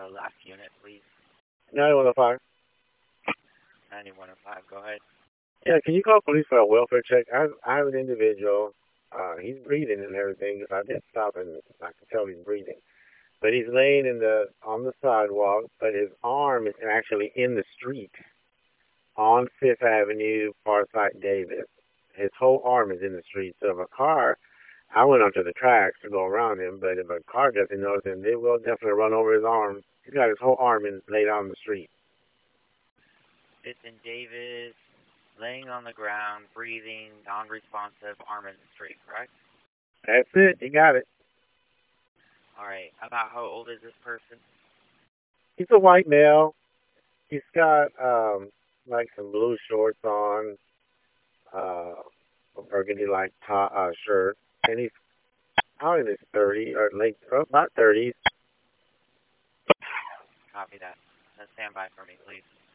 last unit, please. 9105. 9105, go ahead. Yeah, can you call police for a welfare check? I have an individual. He's breathing and everything. I did stop and I can tell he's breathing. But he's laying on the sidewalk, but his arm is actually in the street on Fifth Avenue, Farside Davis. His whole arm is in the street. So if a car, I went onto the tracks to go around him, but if a car doesn't notice him, they will definitely run over his arm. He's got his whole arm laid out on the street. Fifth and Davis, laying on the ground, breathing, non-responsive, arm in the street, correct? That's it. You got it. All right. About how old is this person? He's a white male. He's got like some blue shorts on, a burgundy like top shirt, and he's out in his 30s or late, about 30s. Copy that. Stand by for me, please.